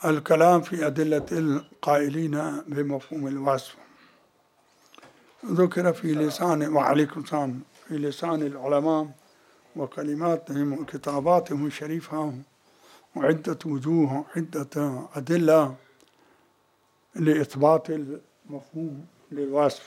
الكلام في أدلة القائلين بمفهوم الوصف ذكر في لسان وعليكم السلام في لسان العلماء وكلماتهم وكتاباتهم الشريفة وعدة وجوه عدة أدلة لإثبات المفهوم للوصف.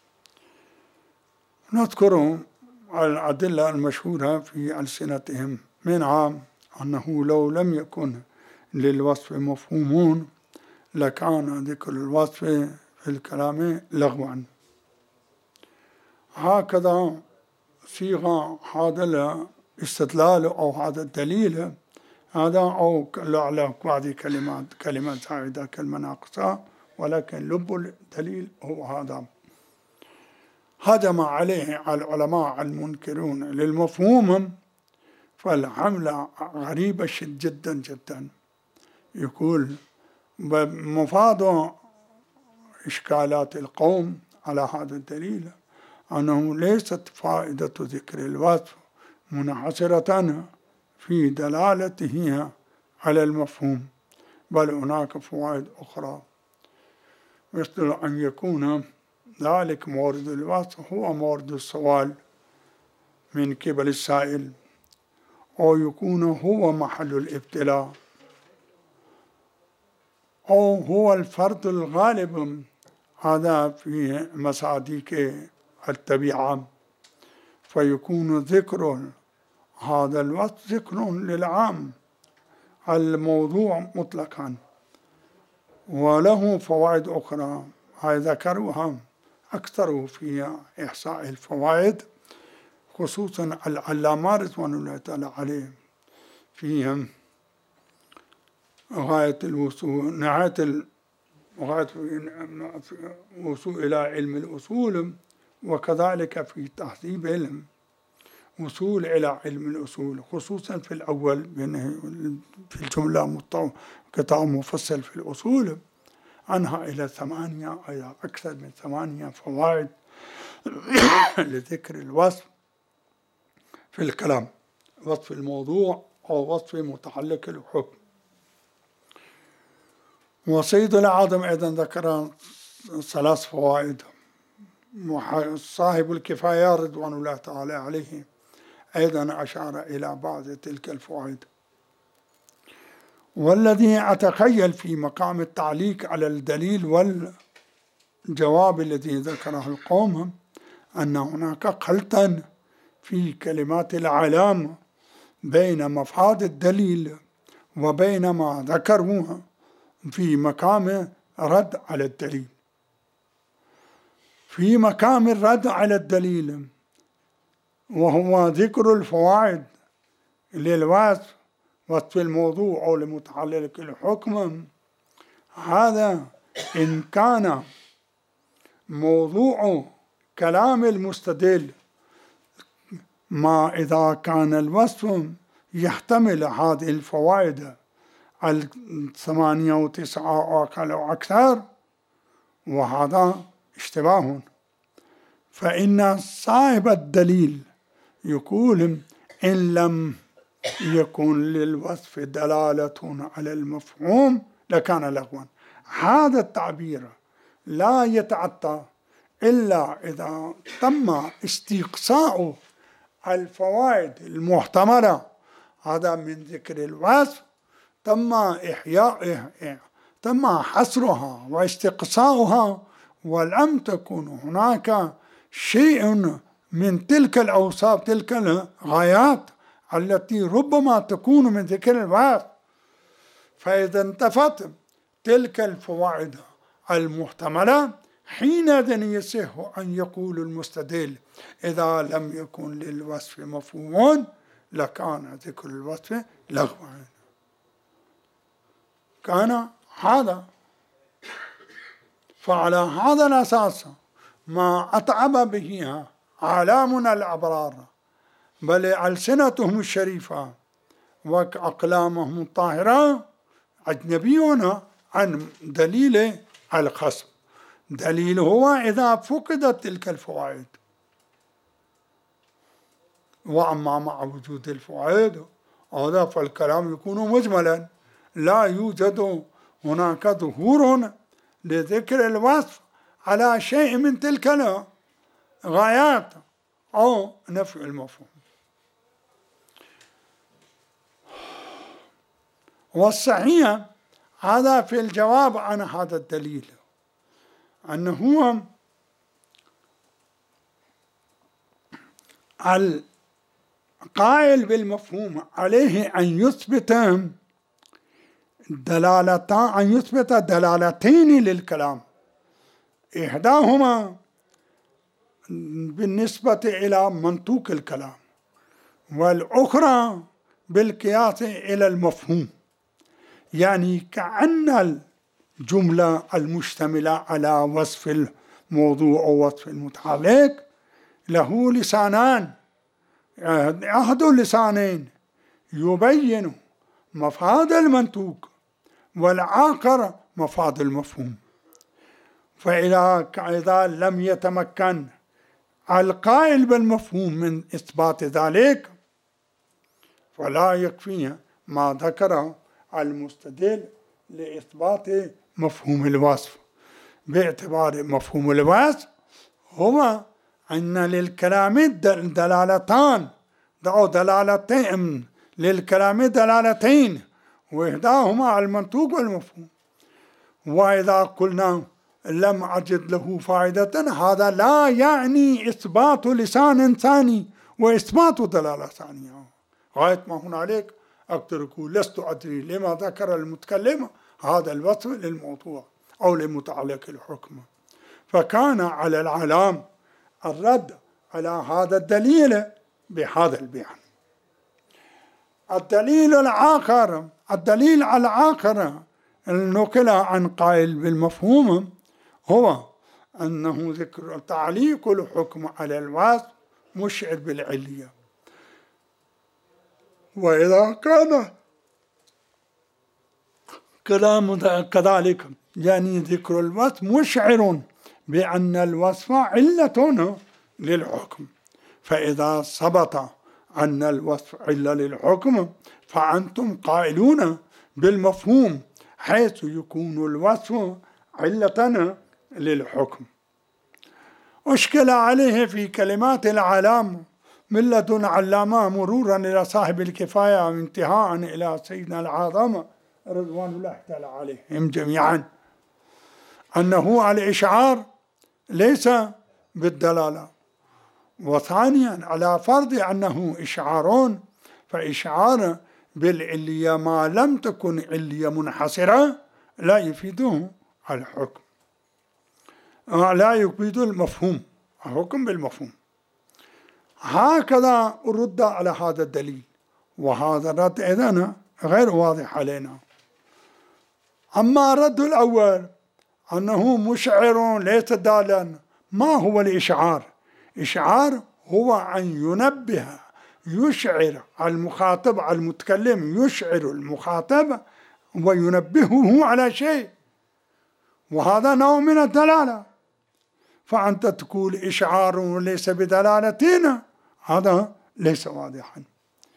نذكر الأدلة المشهورة في ألسنتهم، منها أنه لو لم يكن للوصف مفهومون لكان ذكر الوصف في الكلام لغوا. هكذا صيغة هذا الاستدلال أو هذا الدليل هذا أو على بعض كلمات زائدة كلمة ناقصة، ولكن لب الدليل هو هذا. هجم عليه العلماء المنكرون للمفهوم فالحملة غريبة جدا جدا. يقول بمفاد إشكالات القوم على هذا الدليل أنه ليست فائدة ذكر الوصف منحصرة في دلالته على المفهوم، بل هناك فوائد أخرى، مثل أن يكون ذلك مورد الوصف هو مورد السؤال من قبل السائل، أو يكون هو محل الابتلاء، أو هو الفرد الغالب هذا في مصادق الطبيعة، فيكون ذكر هذا الوصف ذكر للعام الموضوع مطلقا. وله فوائد أخرى هاي ذكروها أكثر في إحصاء الفوائد، خصوصا العلامة رضوان الله تعالى عليه في غاية الوصول غاية الوصول إلى علم الأصول، وكذلك في تهذيب علم وصول إلى علم الأصول، خصوصا في الأول في الجملة كتاب مفصل في الأصول عنها إلى 8 إلى أكثر من 8 فوائد لذكر الوصف في الكلام، وصف الموضوع أو وصف متعلق الحكم. وسيد العظم أيضا ذكر 3 فوائد، صاحب الكفاية رضوان الله تعالى عليه أيضا أشار إلى بعض تلك الفوائد. والذي أتخيل في مقام التعليق على الدليل والجواب الذي ذكره القوم أن هناك خلطا في كلمات العلام بين مفاد الدليل وبين ما ذكروه في مقام رد على الدليل. في مقام الرد على الدليل وهو ذكر الفوائد للوصف، وصف الموضوع أو لمتعلق الحكم، هذا إن كان موضوع كلام المستدل ما إذا كان الوصف يحتمل هذه الفوائد 8 و 9 أو أكثر، وهذا اشتباه، فإن صاحب الدليل يقول إن لم يكن للوصف دلالة على المفهوم لكان لغوا. هذا التعبير لا يتعطى إلا إذا تم استقصاء الفوائد المحتملة هذا من ذكر الوصف، تم حصرها واستقصاؤها، ولم تكن هناك شيء من تلك الأوصاف تلك الغايات التي ربما تكون من ذكر الوصف. فإذا انتفت تلك الفوائد المحتملة حينئذ يصح أن يقول المستدل إذا لم يكن للوصف مفهوم لكان ذكر الوصف لغوا. كان هذا، فعلى هذا الأساس ما أتعب به أعلامنا الأبرار بل ألسنتهم الشريفة وأقلامهم الطاهرة أجنبيون عن دليل الخصم. دليل هو إذا فقدت تلك الفوائد، وأما مع وجود الفوائد هذا فالكلام يكون مجملا لا يوجد هناك ظهور لذكر الوصف على شيء من تلك الغايات أو نفي المفهوم. والصحيح هذا في الجواب عن هذا الدليل أنه القائل بالمفهوم عليه أن يثبت دلالتين للكلام، إحداهما بالنسبة إلى منطوق الكلام والأخرى بالقياس إلى المفهوم. يعني كأن الجملة المشتملة على وصف الموضوع أو وصف المتعلق له لسانان، أحد اللسانين يبين مفاد المنطوق والآخر مفاد المفهوم. فإذا لم يتمكن القائل بالمفهوم من إثبات ذلك فلا يكفيه ما ذكره المستدل لإثبات مفهوم الوصف، باعتبار مفهوم الوصف هو أن للكلام دلالتان أو دلالتين، للكلام دلالتين وإحداهما المنطوق والمفهوم. وإذا قلنا لم أجد له فائدة هذا لا يعني إثبات لسان ثاني وإثبات دلالة ثانية. غاية ما هنالك أقدر أقول لست أدري لما ذكر المتكلم هذا الوصف للموضوع أو لمتعلق الحكم. فكان على العلام الرد على هذا الدليل بهذا البيان. الدليل الآخر النقل عن قائل بالمفهوم هو أنه ذكر تعليق الحكم على الوصف مشعر بالعلية. وإذا كان كلام كذلك يعني ذكر الوصف مشعر بأن الوصف علة للحكم، فإذا ثبت أن الوصف علة للحكم فأنتم قائلون بالمفهوم حيث يكون الوصف علة للحكم. أشكل عليه في كلمات العلام من لدن علامة مرورا إلى صاحب الكفاية وانتهاء إلى سيدنا العظمة رضوان الله تعالى عليهم جميعا أنه الإشعار ليس بالدلالة. وثانيا على فرض أنه إشعار فإشعار بالعلية ما لم تكن علية منحصرة لا يفيده الحكم، لا يفيد المفهوم، الحكم بالمفهوم. هكذا رد على هذا الدليل، وهذا الرد إذن غير واضح علينا. أما الرد الأول أنه مشعر ليس دالا، ما هو الإشعار؟ إشعار هو أن ينبه، يشعر المخاطب المتكلم، يشعر المخاطب وينبهه على شيء، وهذا نوع من الدلالة. فأنت تقول إشعار ليس بدلالتين، هذا ليس واضحا.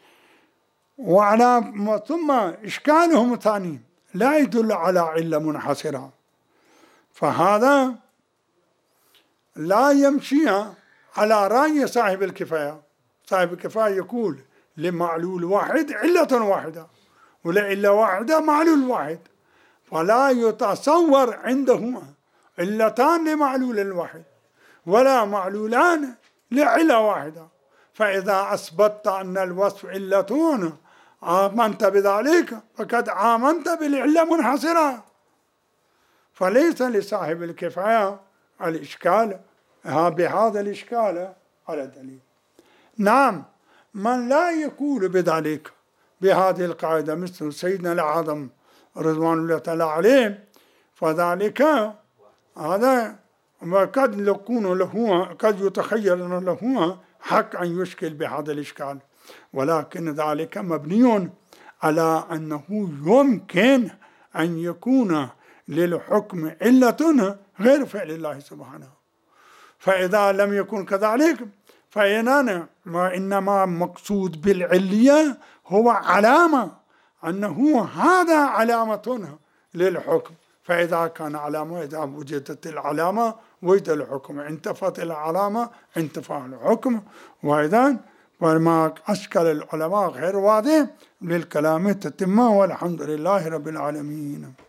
ثم إشكالهم الثاني لا يدل على علة منحصرة، فهذا لا يمشي على رأي صاحب الكفاية. صاحب الكفاية يقول لمعلول واحد علة واحدة، ولعلة واحدة معلول واحد، فلا يتصور عنده علتان لمعلول الواحد ولا معلولان لعلة واحدة. فإذا أثبتت أن الوصف علتون آمنت بذلك فقد آمنت بالعلة منحصرة، فليس لصاحب الكفاية الإشكال بهذا الإشكال على دليل. نعم، من لا يقول بذلك بهذه القاعدة مثل سيدنا العظم رضوان الله تعالى عليه، فذلك هذا قد يكون له، قد يتخيل له حق أن يشكل بهذا الإشكال، ولكن ذلك مبني على أنه يمكن أن يكون للحكم علة غير فعل الله سبحانه. فإذا لم يكن كذلك إنما مقصود بالعلية هو علامة، أنه هذا علامة للحكم، فإذا كان علامة، إذا وجدت العلامة وجد الحكم، انتفت العلامة انتفى الحكم. وإذا وما أشكل العلماء غير واضح للكلام تتمه، والحمد لله رب العالمين.